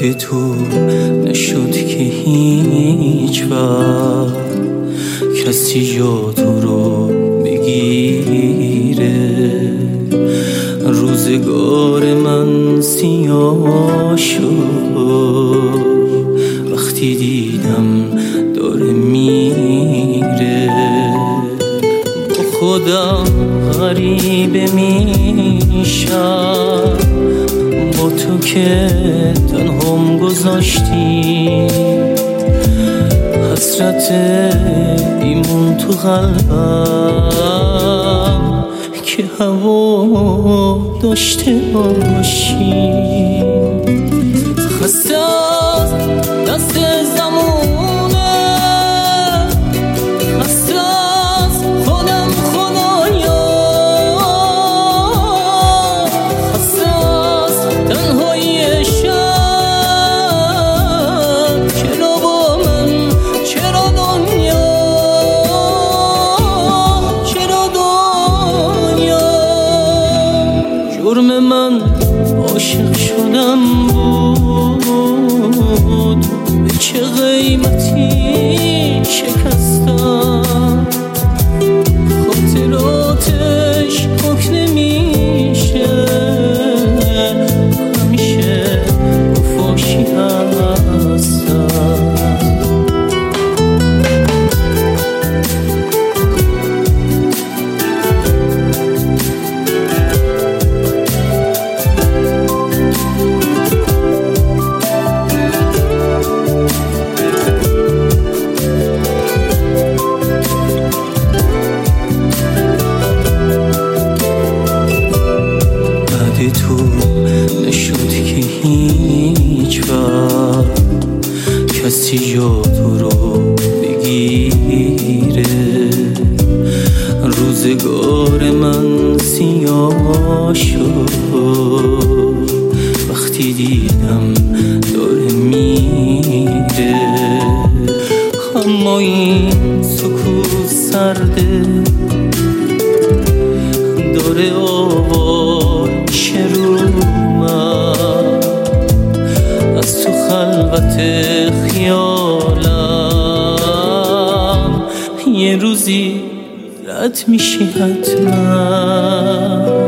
بعد تو نشد که هیچ وقت کسی جا تو رو بگیره. روزگار من سیاه شد وقتی دیدم داره میره. با خودم غریبه میشم با تو که تنهام گذاشتی. حسرت ایمون تو قلبم که هوا داشته باشی. خسته از دست زمونه، خسته از خودم خدایا، خسته از تنهایی شب. چرا با من، چرا دنیا، چرا دنیا. جرم من عاشق شدم بود، به چه قیمتی شکستم. خاطراتش پاک نمیشه، همیشه وفاشی هستم. تو نشد که هیچ وقت کسی جا تو رو بگیره. روزگار من سیاه شد وقتی دیدم داره میره. اما این سکوت سرده داره آوار رو من از تو خلوت خیالم. یه روزی رد میشی حتما.